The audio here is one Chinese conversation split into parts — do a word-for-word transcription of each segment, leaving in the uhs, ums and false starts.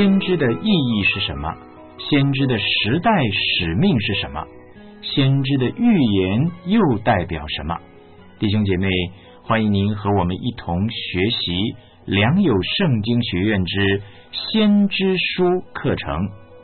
先知的意义是什么？先知的时代使命是什么？先知的预言又代表什么？弟兄姐妹，欢迎您和我们一同学习良友圣经学院之先知书课程。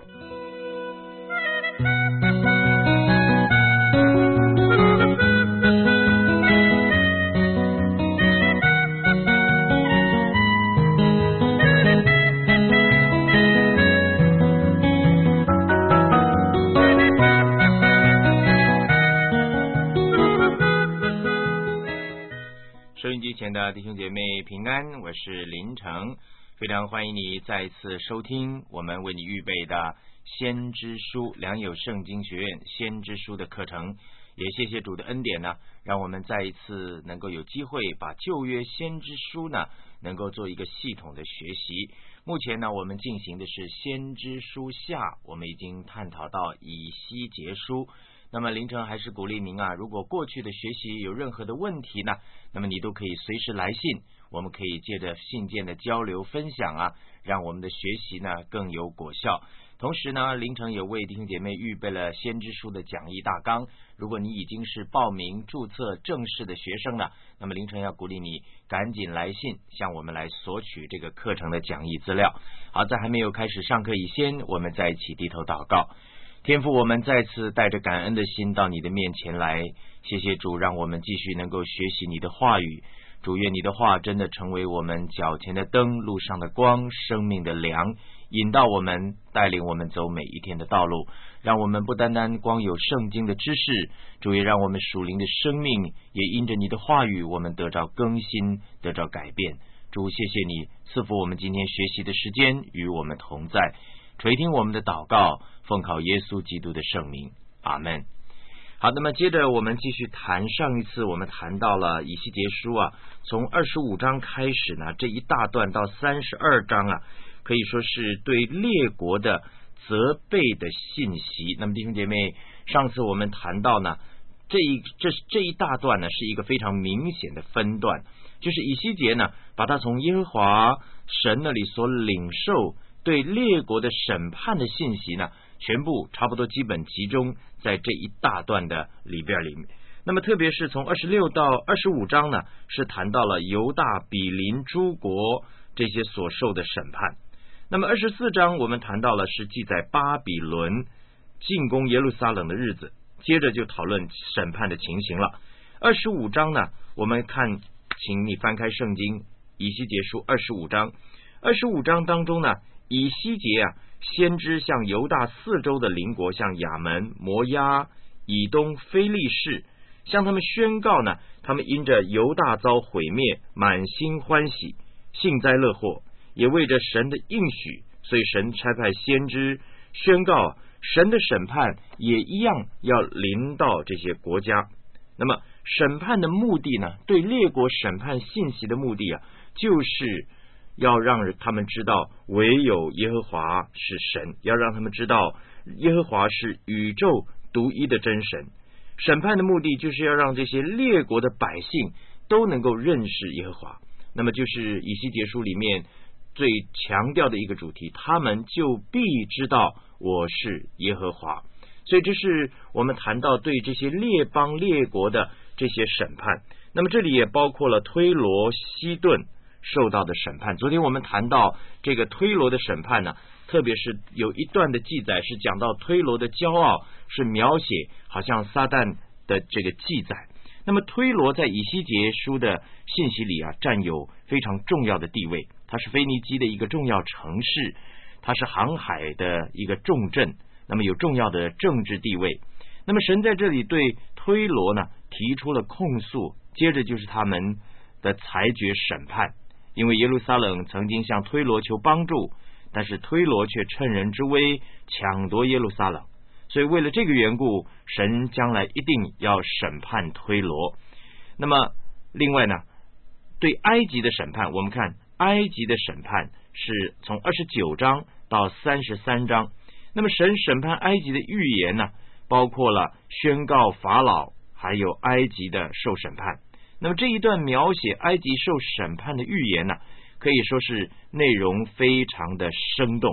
收音机前的弟兄姐妹平安，我是林成，非常欢迎你再一次收听我们为你预备的先知书良友圣经学院先知书的课程。也谢谢主的恩典呢，让我们再一次能够有机会把旧约先知书呢能够做一个系统的学习。目前呢我们进行的是先知书下，我们已经探讨到以西结书。那么凌晨还是鼓励您啊，如果过去的学习有任何的问题呢，那么你都可以随时来信，我们可以借着信件的交流分享啊，让我们的学习呢更有果效。同时呢，凌晨也为弟兄姐妹预备了先知书的讲义大纲，如果你已经是报名注册正式的学生了，那么凌晨要鼓励你赶紧来信向我们来索取这个课程的讲义资料。好，在还没有开始上课以前，我们在一起低头祷告。天父，我们再次带着感恩的心到你的面前来，谢谢主，让我们继续能够学习你的话语。主，愿你的话真的成为我们脚前的灯，路上的光，生命的粮，引导我们，带领我们走每一天的道路。让我们不单单光有圣经的知识，主也让我们属灵的生命也因着你的话语，我们得着更新，得着改变。主，谢谢你赐福我们今天学习的时间，与我们同在，垂听我们的祷告，奉靠耶稣基督的圣名，阿们。好，那么接着我们继续谈，上一次我们谈到了以西结书啊，从二十五章开始呢，这一大段到三十二章啊，可以说是对列国的责备的信息。那么弟兄姐妹，上次我们谈到呢，这一这这一大段呢是一个非常明显的分段，就是以西结呢把他从耶和华神那里所领受对列国的审判的信息呢，全部差不多基本集中在这一大段的里边里面。那么特别是从二十六到二十五章呢，是谈到了犹大、比邻诸国这些所受的审判。那么二十四章我们谈到了是记载巴比伦进攻耶路撒冷的日子，接着就讨论审判的情形了。二十五章呢，我们看，请你翻开圣经以西结书二十五章。二十五章当中呢，以西结啊，先知向犹大四周的邻国，像亚门、摩押、以东、非利士，向他们宣告呢，他们因着犹大遭毁灭，满心欢喜，幸灾乐祸，也为着神的应许，所以神差派先知宣告神的审判也一样要临到这些国家。那么审判的目的呢，对列国审判信息的目的啊，就是要让他们知道唯有耶和华是神，要让他们知道耶和华是宇宙独一的真神。审判的目的就是要让这些列国的百姓都能够认识耶和华，那么就是以西结书里面最强调的一个主题，他们就必知道我是耶和华。所以这是我们谈到对这些列邦列国的这些审判。那么这里也包括了推罗、西顿受到的审判。昨天我们谈到这个推罗的审判呢，特别是有一段的记载是讲到推罗的骄傲，是描写好像撒旦的这个记载。那么推罗在以西结书的信息里啊，占有非常重要的地位，它是腓尼基的一个重要城市，它是航海的一个重镇，那么有重要的政治地位。那么神在这里对推罗呢提出了控诉，接着就是他们的裁决审判。因为耶路撒冷曾经向推罗求帮助，但是推罗却趁人之危抢夺耶路撒冷，所以为了这个缘故，神将来一定要审判推罗。那么另外呢，对埃及的审判，我们看埃及的审判是从二十九章到三十三章。那么神审判埃及的预言呢，包括了宣告法老还有埃及的受审判。那么这一段描写埃及受审判的预言呢，可以说是内容非常的生动，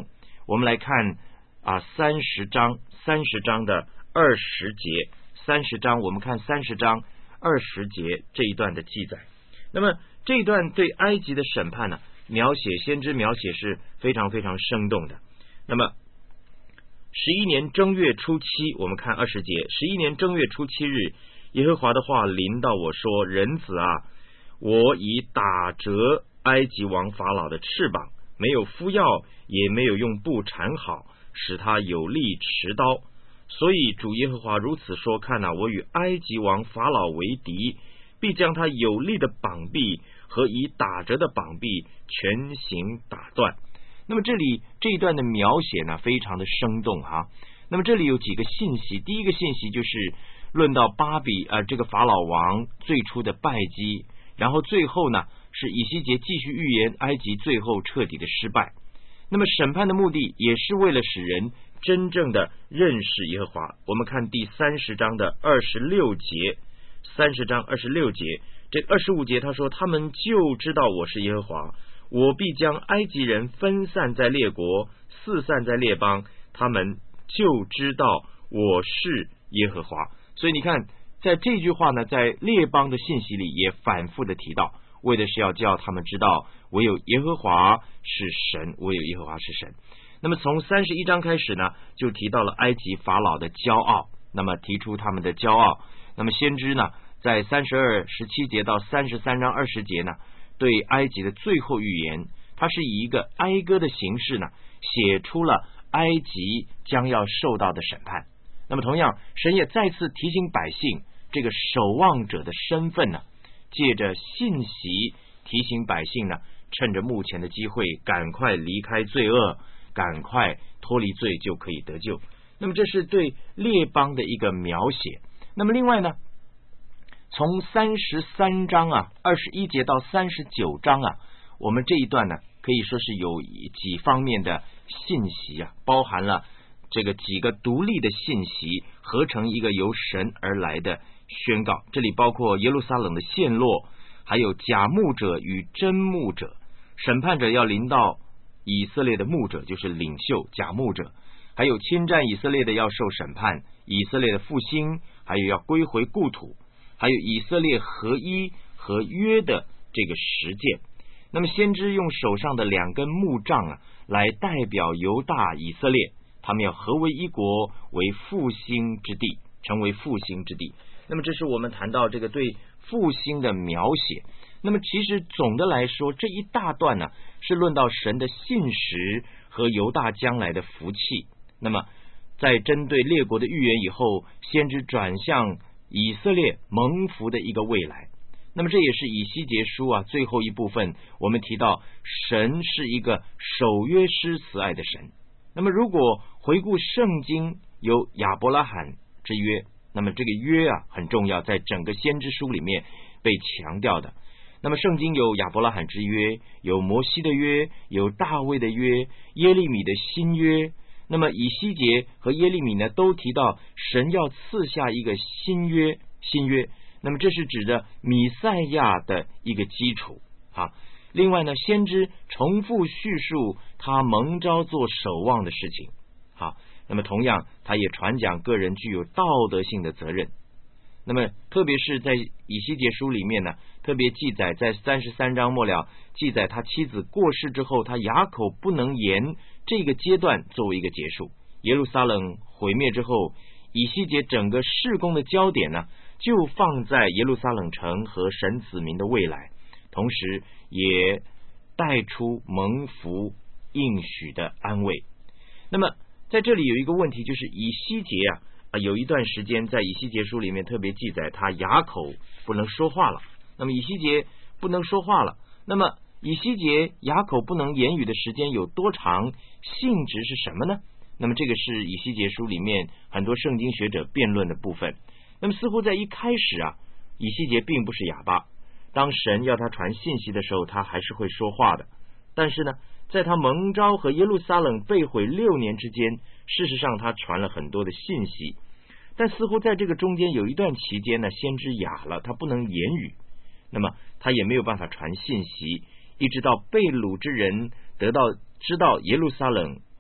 我们来看啊三十章三十章的二十节，三十章我们看三十章二十节这一段的记载。那么这一段对埃及的审判呢，描写先知描写是非常非常生动的。那么十一年正月初七，我们看二十节，十一年正月初七日，耶和华的话临到我说，人子啊，我已打折埃及王法老的翅膀，没有敷药，也没有用布缠好，使他有力持刀。所以主耶和华如此说，看啊，我与埃及王法老为敌，必将他有力的膀臂和已打折的膀臂全行打断。那么这里这一段的描写呢，非常的生动哈。那么这里有几个信息，第一个信息就是论到巴比呃这个法老王最初的败绩，然后最后呢是以西结继续预言埃及最后彻底的失败。那么审判的目的也是为了使人真正的认识耶和华。我们看第三十章的二十六节，三十章二十六节，这二十五节他说，他们就知道我是耶和华，我必将埃及人分散在列国，四散在列邦，他们就知道我是耶和华。所以你看，在这句话呢，在列邦的信息里也反复的提到，为的是要叫他们知道唯有耶和华是神，唯有耶和华是神。那么从三十一章开始呢，就提到了埃及法老的骄傲，那么提出他们的骄傲。那么先知呢，在三十二十七节到三十三章二十节呢，对埃及的最后预言，它是以一个哀歌的形式呢，写出了埃及将要受到的审判。那么同样，神也再次提醒百姓这个守望者的身份呢，借着信息提醒百姓呢，趁着目前的机会赶快离开罪恶，赶快脱离罪，就可以得救。那么这是对列邦的一个描写。那么另外呢，从三十三章啊二十一节到三十九章啊，我们这一段呢可以说是有几方面的信息啊，包含了这个几个独立的信息合成一个由神而来的宣告。这里包括耶路撒冷的陷落，还有假牧者与真牧者，审判者要临到以色列的牧者，就是领袖假牧者，还有侵占以色列的要受审判，以色列的复兴，还有要归回故土，还有以色列合一和约的这个实践。那么先知用手上的两根木杖啊，来代表犹大以色列，他们要合为一国，为复兴之地，成为复兴之地。那么这是我们谈到这个对复兴的描写。那么其实总的来说，这一大段呢，是论到神的信实和犹大将来的福气。那么在针对列国的预言以后，先知转向以色列蒙福的一个未来。那么这也是以西结书啊最后一部分，我们提到神是一个守约施慈爱的神。那么如果回顾圣经有亚伯拉罕之约，那么这个约啊很重要，在整个先知书里面被强调的。那么圣经有亚伯拉罕之约，有摩西的约，有大卫的约，耶利米的新约。那么以西结和耶利米呢，都提到神要赐下一个新约，新约。那么这是指着弥赛亚的一个基础啊。另外呢，先知重复叙述他蒙召做守望的事情。好，那么同样他也传讲个人具有道德性的责任。那么特别是在以西结书里面呢，特别记载在三十三章末了，记载他妻子过世之后，他哑口不能言这个阶段作为一个结束。耶路撒冷毁灭之后，以西结整个事工的焦点呢，就放在耶路撒冷城和神子民的未来，同时也带出蒙福应许的安慰。那么在这里有一个问题，就是以西结啊啊，有一段时间在以西结书里面特别记载他哑口不能说话了。那么以西结不能说话了，那么以西结哑口不能言语的时间有多长？性质是什么呢？那么这个是以西结书里面很多圣经学者辩论的部分。那么似乎在一开始啊，以西结并不是哑巴，当神要他传信息的时候，他还是会说话的。但是呢，在他蒙召和耶路撒冷被毁六年之间，事实上他传了很多的信息，但似乎在这个中间有一段期间呢，先知哑了，他不能言语，那么他也没有办法传信息，一直到被掳之人得到知道耶路撒冷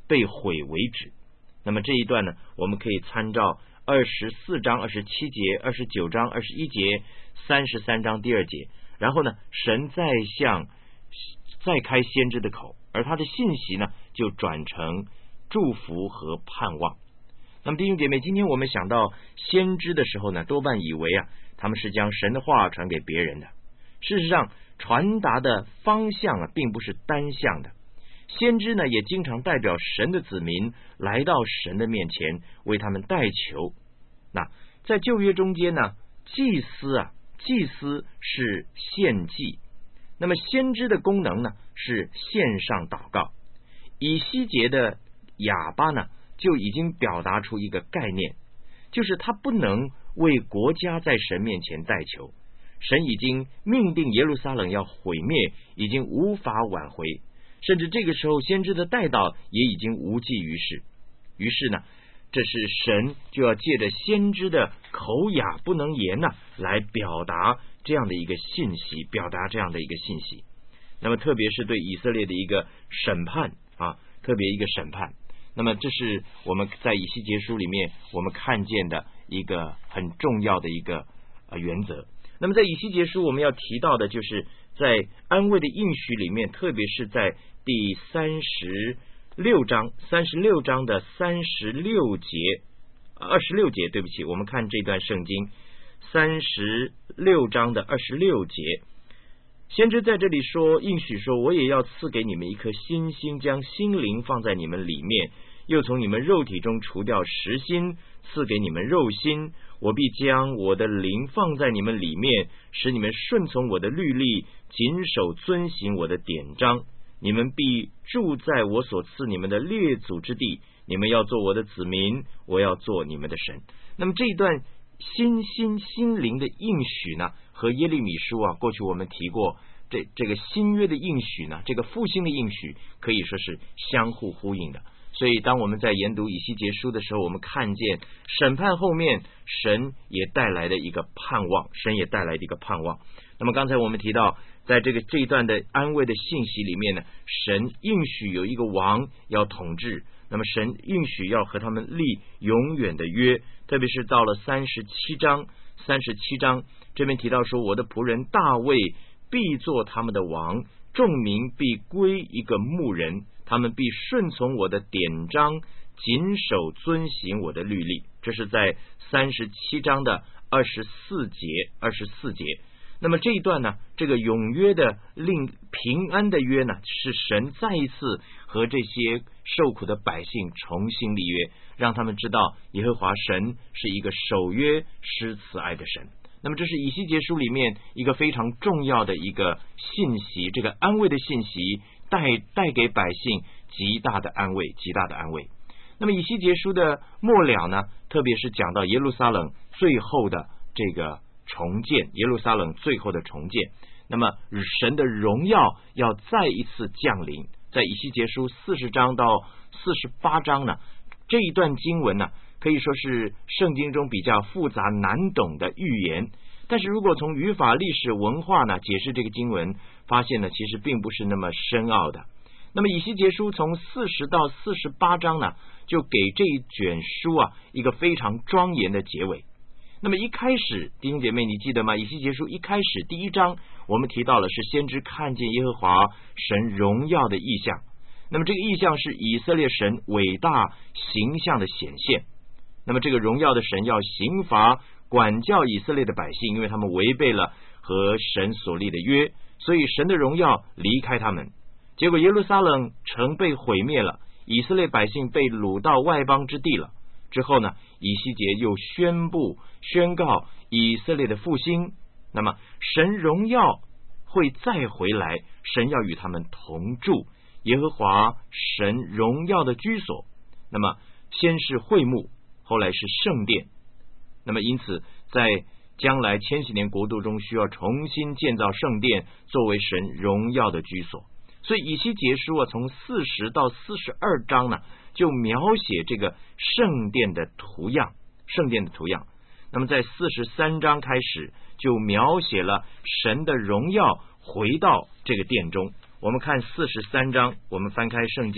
被毁为止。那么这一段呢，我们可以参照二十四章二十七节、二十九章二十一节、三十三章第二节，然后呢，神再向再开先知的口，而他的信息呢，就转成祝福和盼望。那么弟兄姐妹，今天我们想到先知的时候呢，多半以为啊，他们是将神的话传给别人的。事实上，传达的方向啊，并不是单向的。先知呢，也经常代表神的子民来到神的面前，为他们代求。那在旧约中间呢，祭司啊，祭司是献祭，那么先知的功能呢，是献上祷告。以西结的哑巴呢，就已经表达出一个概念，就是他不能为国家在神面前代求，神已经命定耶路撒冷要毁灭，已经无法挽回，甚至这个时候先知的代祷也已经无济于事。于是呢，这是神就要借着先知的口哑不能言呢、啊，来表达这样的一个信息，表达这样的一个信息。那么特别是对以色列的一个审判啊，特别一个审判。那么这是我们在以西结书里面我们看见的一个很重要的一个呃原则。那么在以西结书我们要提到的就是在安慰的应许里面，特别是在第三十六章三十六章的三十六节二十六节对不起我们看这段圣经三十六章的二十六节，先知在这里说，应许说，我也要赐给你们一颗新心，将心灵放在你们里面，又从你们肉体中除掉实心，赐给你们肉心。我必将我的灵放在你们里面，使你们顺从我的律例，谨守遵行我的典章。你们必住在我所赐你们的列祖之地，你们要做我的子民，我要做你们的神。那么这一段心心心灵的应许呢，和耶利米书啊，过去我们提过，这这个新约的应许呢，这个复兴的应许可以说是相互呼应的。所以当我们在研读以西结书的时候，我们看见审判后面神也带来的一个盼望，神也带来的一个盼望。那么刚才我们提到，在这个这一段的安慰的信息里面呢，神应许有一个王要统治，那么神应许要和他们立永远的约，特别是到了三十七章三十七章这边提到说，我的仆人大卫必做他们的王，众民必归一个牧人，他们必顺从我的典章，谨守遵行我的律例。这是在三十七章的二十四节二十四节。那么这一段呢，这个永约的令平安的约呢，是神再一次和这些受苦的百姓重新立约，让他们知道耶和华神是一个守约施慈爱的神。那么这是以西结书里面一个非常重要的一个信息，这个安慰的信息带带给百姓极大的安慰，极大的安慰。那么以西结书的末了呢，特别是讲到耶路撒冷最后的这个重建，耶路撒冷最后的重建，那么神的荣耀要再一次降临。在以西结书四十章到四十八章呢，这一段经文呢，可以说是圣经中比较复杂难懂的预言，但是如果从语法、历史、文化呢解释这个经文，发现呢其实并不是那么深奥的。那么以西结书从四十到四十八章呢，就给这一卷书啊一个非常庄严的结尾。那么一开始，弟兄姐妹你记得吗？以西结书一开始第一章我们提到了是先知看见耶和华神荣耀的异象，那么这个异象是以色列神伟大形象的显现。那么这个荣耀的神要刑罚管教以色列的百姓，因为他们违背了和神所立的约，所以神的荣耀离开他们。结果耶路撒冷城被毁灭了，以色列百姓被掳到外邦之地了。之后呢，以西结又宣布宣告以色列的复兴，那么神荣耀会再回来，神要与他们同住，耶和华神荣耀的居所。那么先是会幕，后来是圣殿，那么因此在将来千禧年国度中需要重新建造圣殿，作为神荣耀的居所。所以以西结书啊，从四十到四十二章呢，就描写这个圣殿的图样，圣殿的图样。那么在四十三章开始，就描写了神的荣耀回到这个殿中。我们看四十三章，我们翻开圣经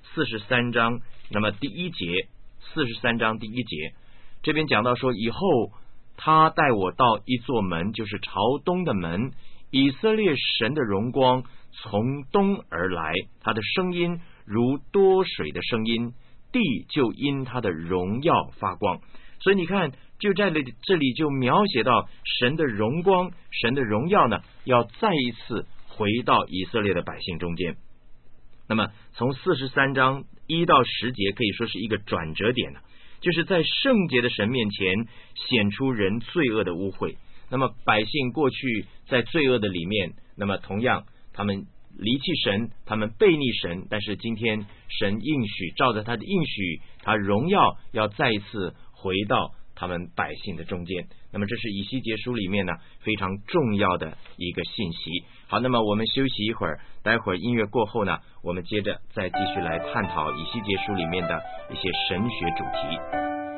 四十三章，那么第一节，四十三章第一节，这边讲到说，以后他带我到一座门，就是朝东的门，以色列神的荣光从东而来，他的声音如多水的声音，地就因他的荣耀发光。所以你看，就在这里就描写到神的荣光，神的荣耀呢，要再一次回到以色列的百姓中间。那么从四十三章一到十节可以说是一个转折点了，就是在圣洁的神面前显出人罪恶的污秽。那么百姓过去在罪恶的里面，那么同样他们离弃神，他们背逆神，但是今天神应许，照着他的应许，他荣耀要再一次回到他们百姓的中间。那么这是以西结书里面呢非常重要的一个信息。好，那么我们休息一会儿，待会儿音乐过后呢，我们接着再继续来探讨以西结书里面的一些神学主题。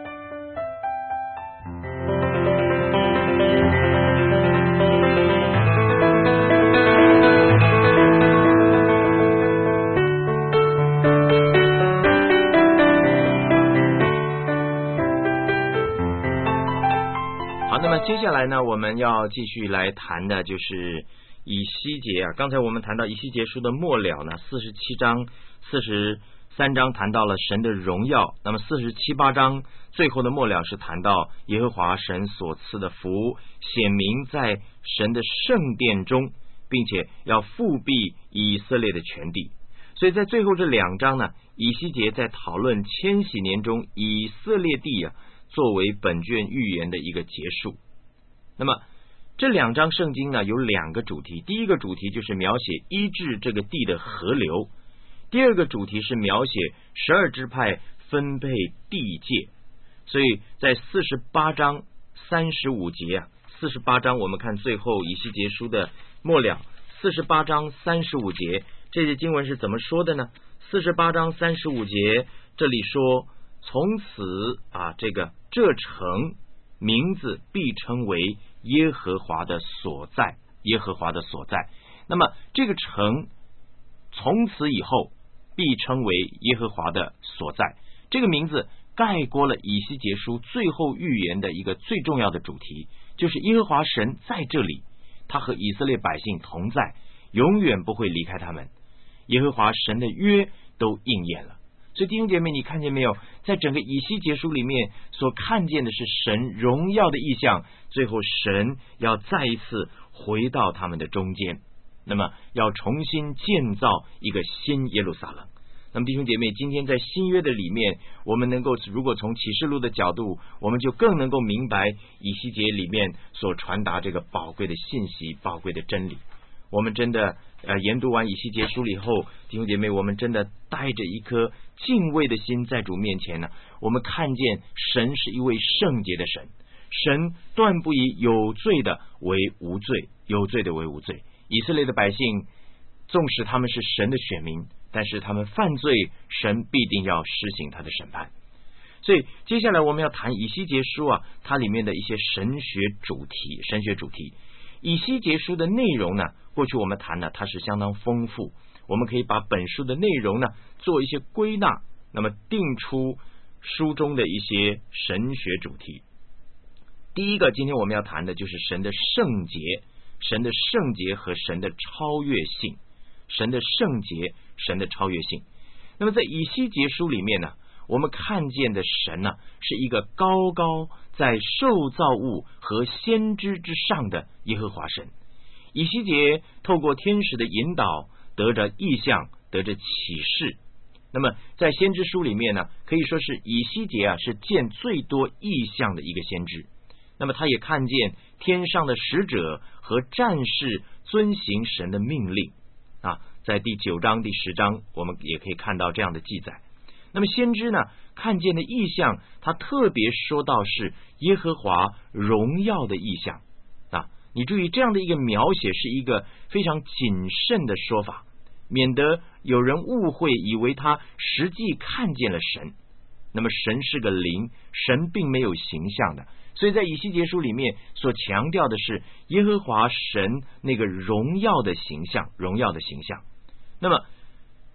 接下来呢，我们要继续来谈的就是以西结啊。刚才我们谈到以西结书的末了呢，四十七章、四十三章谈到了神的荣耀，那么四十七八章最后的末了是谈到耶和华神所赐的福显明在神的圣殿中，并且要复辟以色列的全地。所以在最后这两章呢，以西结在讨论千禧年中以色列地啊作为本卷预言的一个结束。那么这两章圣经呢有两个主题，第一个主题就是描写医治这个地的河流，第二个主题是描写十二支派分配地界。所以在四十八章三十五节啊，四十八章我们看最后以西结书的末了，四十八章三十五节，这些经文是怎么说的呢？四十八章三十五节这里说，从此啊，这个这城名字必称为耶和华的所在，耶和华的所在。那么这个城从此以后必称为耶和华的所在，这个名字概括了以西结书最后预言的一个最重要的主题，就是耶和华神在这里，他和以色列百姓同在，永远不会离开他们，耶和华神的约都应验了。所以弟兄姐妹，你看见没有，在整个以西结书里面所看见的是神荣耀的意象，最后神要再一次回到他们的中间，那么要重新建造一个新耶路撒冷。那么弟兄姐妹，今天在新约的里面，我们能够如果从启示录的角度，我们就更能够明白以西结里面所传达这个宝贵的信息，宝贵的真理。我们真的呃研读完以西结书以后，弟兄姐妹，我们真的带着一颗敬畏的心在主面前呢，我们看见神是一位圣洁的神，神断不以有罪的为无罪，有罪的为无罪。以色列的百姓纵使他们是神的选民，但是他们犯罪，神必定要施行他的审判。所以接下来我们要谈以西结书啊，它里面的一些神学主题，神学主题。以西结书的内容呢，过去我们谈呢，它是相当丰富，我们可以把本书的内容呢做一些归纳，那么定出书中的一些神学主题。第一个，今天我们要谈的就是神的圣洁，神的圣洁和神的超越性，神的圣洁，神的超越性。那么在以西结书里面呢，我们看见的神呢，是一个高高在受造物和先知之上的耶和华神。以西结透过天使的引导，得着异象，得着启示。那么在先知书里面呢，可以说是以西结啊是见最多异象的一个先知。那么他也看见天上的使者和战士遵行神的命令啊，在第九章第十章我们也可以看到这样的记载。那么先知呢看见的异象，他特别说到是耶和华荣耀的异象啊。你注意这样的一个描写是一个非常谨慎的说法，免得有人误会以为他实际看见了神。那么神是个灵，神并没有形象的，所以在以西结书里面所强调的是耶和华神那个荣耀的形象，荣耀的形象。那么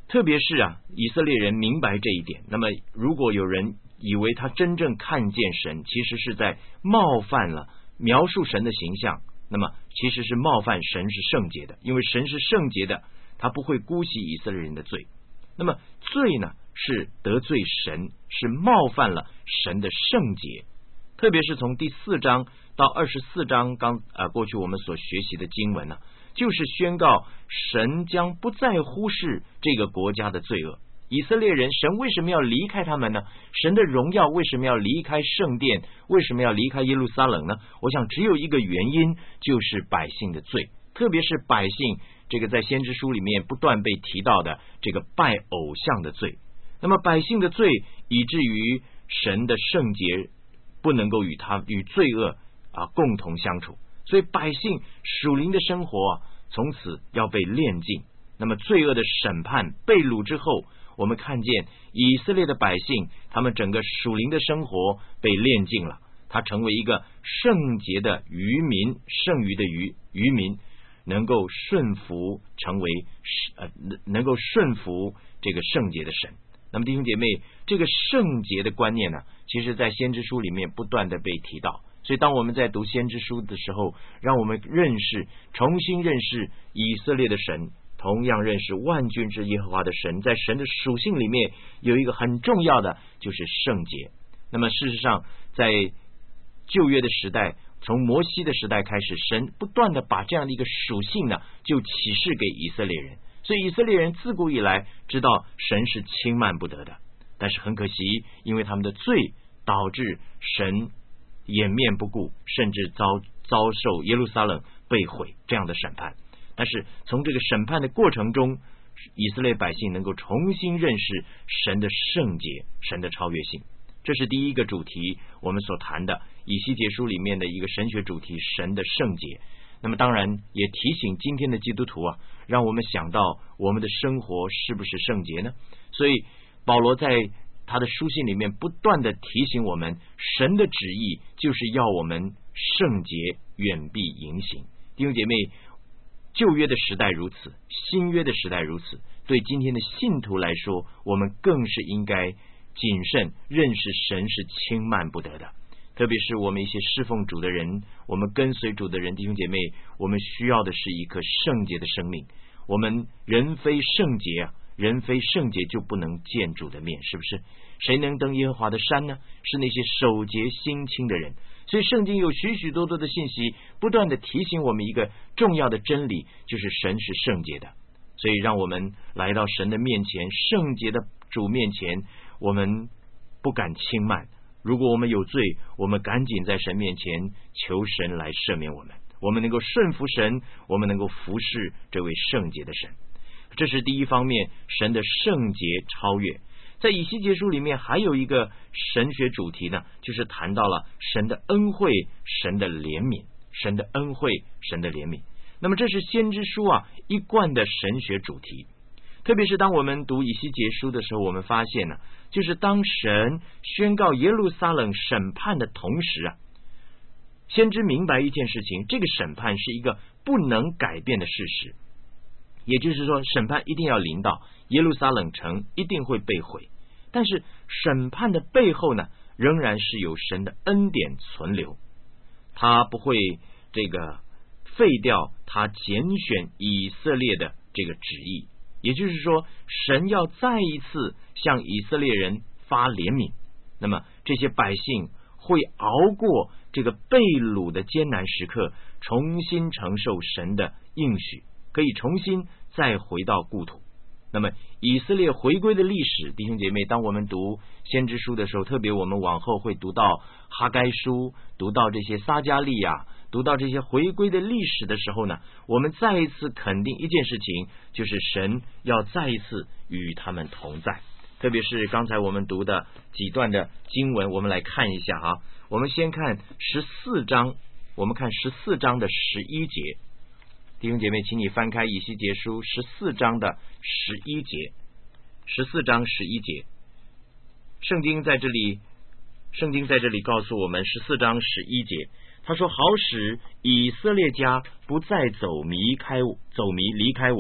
特别是啊，以色列人明白这一点，那么如果有人以为他真正看见神，其实是在冒犯了描述神的形象，那么其实是冒犯神是圣洁的，因为神是圣洁的，他不会姑息以色列人的罪。那么罪呢，是得罪神，是冒犯了神的圣洁。特别是从第四章到二十四章刚呃过去我们所学习的经文呢、啊，就是宣告神将不再忽视这个国家的罪恶。以色列人，神为什么要离开他们呢？神的荣耀为什么要离开圣殿？为什么要离开耶路撒冷呢？我想只有一个原因，就是百姓的罪，特别是百姓这个在先知书里面不断被提到的这个拜偶像的罪。那么百姓的罪，以至于神的圣洁不能够与他与罪恶啊共同相处，所以百姓属灵的生活啊，从此要被炼净。那么罪恶的审判被掳之后，我们看见以色列的百姓，他们整个属灵的生活被炼净了，他成为一个圣洁的渔民，剩余的渔渔民，能够顺服成为呃能够顺服这个圣洁的神。那么弟兄姐妹，这个圣洁的观念呢，其实在先知书里面不断的被提到。所以当我们在读先知书的时候，让我们认识重新认识以色列的神，同样认识万军之耶和华的神，在神的属性里面有一个很重要的，就是圣洁。那么事实上在旧约的时代，从摩西的时代开始，神不断的把这样的一个属性呢，就启示给以色列人。所以以色列人自古以来知道神是轻慢不得的，但是很可惜，因为他们的罪导致神掩面不顾，甚至遭遭受耶路撒冷被毁这样的审判。但是从这个审判的过程中，以色列百姓能够重新认识神的圣洁，神的超越性。这是第一个主题，我们所谈的以西结书里面的一个神学主题，神的圣洁。那么当然也提醒今天的基督徒啊，让我们想到我们的生活是不是圣洁呢？所以保罗在他的书信里面不断的提醒我们，神的旨意就是要我们圣洁，远避淫行。弟兄姐妹，旧约的时代如此，新约的时代如此，对今天的信徒来说，我们更是应该谨慎认识神是轻慢不得的。特别是我们一些侍奉主的人，我们跟随主的人，弟兄姐妹，我们需要的是一颗圣洁的生命。我们人非圣洁啊，人非圣洁就不能见主的面，是不是？谁能登耶和华的山呢？是那些守节心清的人。所以圣经有许许多多的信息，不断的提醒我们一个重要的真理，就是神是圣洁的。所以让我们来到神的面前，圣洁的主面前，我们不敢轻慢。如果我们有罪，我们赶紧在神面前求神来赦免我们，我们能够顺服神，我们能够服侍这位圣洁的神。这是第一方面，神的圣洁超越。在以西结书里面还有一个神学主题呢，就是谈到了神的恩惠，神的怜悯，神的恩惠，神的怜悯。那么这是先知书啊一贯的神学主题。特别是当我们读以西结书的时候，我们发现呢，就是当神宣告耶路撒冷审判的同时啊，先知明白一件事情，这个审判是一个不能改变的事实，也就是说审判一定要临到，耶路撒冷城一定会被毁。但是审判的背后呢，仍然是有神的恩典存留，他不会这个废掉他拣选以色列的这个旨意。也就是说，神要再一次向以色列人发怜悯，那么这些百姓会熬过这个被掳的艰难时刻，重新承受神的应许，可以重新再回到故土。那么以色列回归的历史，弟兄姐妹，当我们读先知书的时候，特别我们往后会读到哈该书，读到这些撒迦利亚，读到这些回归的历史的时候呢，我们再一次肯定一件事情，就是神要再一次与他们同在。特别是刚才我们读的几段的经文，我们来看一下啊。我们先看十四章，我们看十四章的十一节。弟兄姐妹，请你翻开以西结书十四章的十一节，十四章十一节。圣经在这里，圣经在这里告诉我们，十四章十一节，他说：“好使以色列家不再走迷开走迷离开我，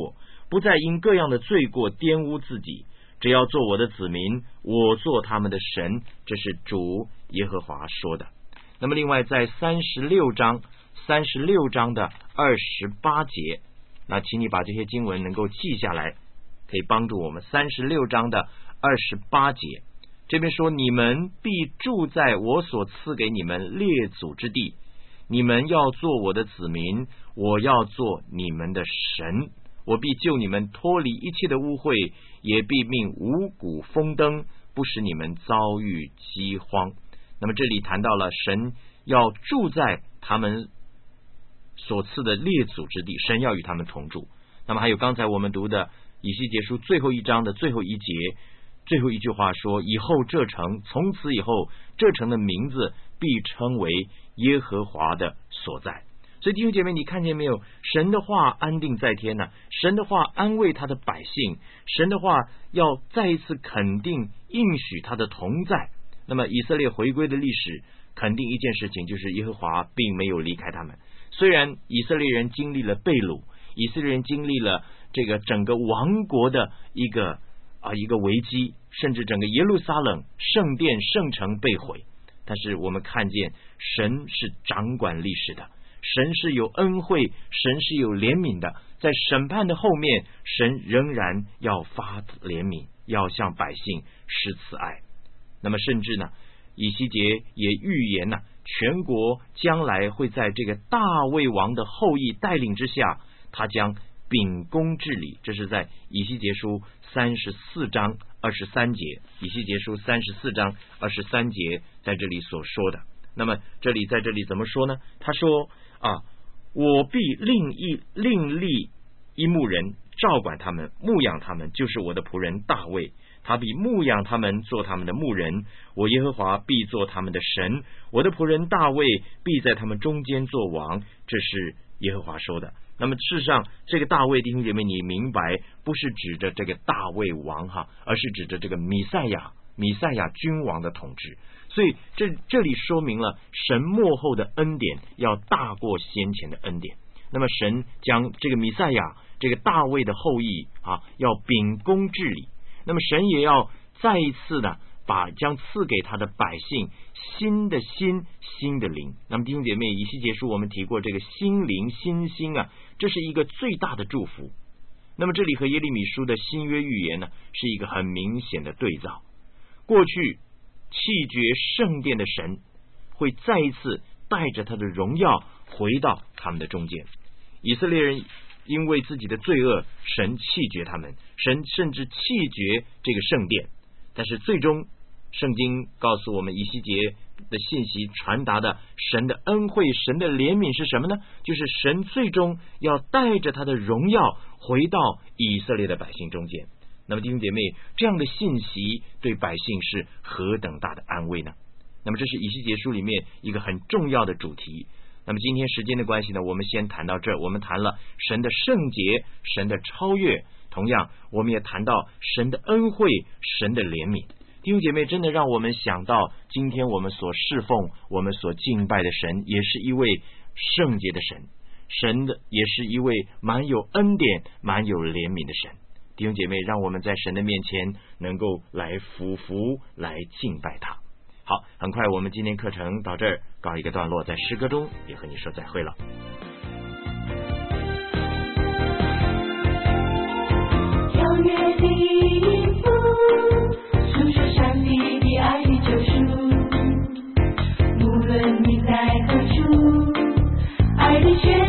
不再因各样的罪过玷污自己，只要做我的子民，我做他们的神。这是主耶和华说的。那么另外在三十六章三十六章的二十八节，那请你把这些经文能够记下来，可以帮助我们。三十六章的二十八节，这边说，你们必住在我所赐给你们列祖之地，你们要做我的子民，我要做你们的神，我必救你们脱离一切的污秽，也必命五谷丰登，不使你们遭遇饥荒。那么这里谈到了神要住在他们所赐的列祖之地，神要与他们同住。那么还有刚才我们读的以西结书最后一章的最后一节，最后一句话说，以后这城，从此以后这城的名字必称为耶和华的所在。所以弟兄姐妹，你看见没有？神的话安定在天呢，神的话安慰他的百姓，神的话要再一次肯定应许他的同在。那么以色列回归的历史肯定一件事情，就是耶和华并没有离开他们。虽然以色列人经历了被掳，以色列人经历了这个整个亡国的一个啊一个危机，甚至整个耶路撒冷圣殿圣城被毁，但是我们看见神是掌管历史的，神是有恩惠，神是有怜悯的，在审判的后面，神仍然要发怜悯，要向百姓施慈爱。那么甚至呢，以西结也预言呢、啊，全国将来会在这个大卫王的后裔带领之下，他将秉公治理。这是在以西结书三十四章二十三节，以西结书三十四章二十三节在这里所说的。那么这里在这里怎么说呢？他说啊，我必另一另立一牧人照管他们，牧养他们，就是我的仆人大卫，他必牧养他们，做他们的牧人。我耶和华必做他们的神，我的仆人大卫必在他们中间做王。这是耶和华说的。那么事实上，这个大卫，弟兄姐妹，你明白，不是指着这个大卫王哈，而是指着这个弥赛亚，弥赛亚君王的统治。所以这这里说明了神末后的恩典要大过先前的恩典。那么神将这个弥赛亚，这个大卫的后裔啊，要秉公治理。那么神也要再一次的把将赐给他的百姓新的心，新的灵。那么弟兄姐妹，以西结书我们提过这个新灵新心啊，这是一个最大的祝福。那么这里和耶利米书的新约预言呢，是一个很明显的对照。过去弃绝圣殿的神会再一次带着他的荣耀回到他们的中间。以色列人因为自己的罪恶，神弃绝他们，神甚至弃绝这个圣殿。但是最终圣经告诉我们，以西结的信息传达的神的恩惠，神的怜悯是什么呢？就是神最终要带着他的荣耀回到以色列的百姓中间。那么弟兄姐妹，这样的信息对百姓是何等大的安慰呢？那么这是以西结书里面一个很重要的主题。那么今天时间的关系呢，我们先谈到这儿。我们谈了神的圣洁，神的超越，同样我们也谈到神的恩惠，神的怜悯。弟兄姐妹，真的让我们想到今天我们所侍奉，我们所敬拜的神，也是一位圣洁的神，神的也是一位蛮有恩典、蛮有怜悯的神。弟兄姐妹，让我们在神的面前能够来俯伏，来敬拜他。好，很快我们今天课程到这儿告一个段落，在诗歌中也和你说再会了。 跳跃的音符，诉说上帝的爱与救赎，无论你在何处，爱的宣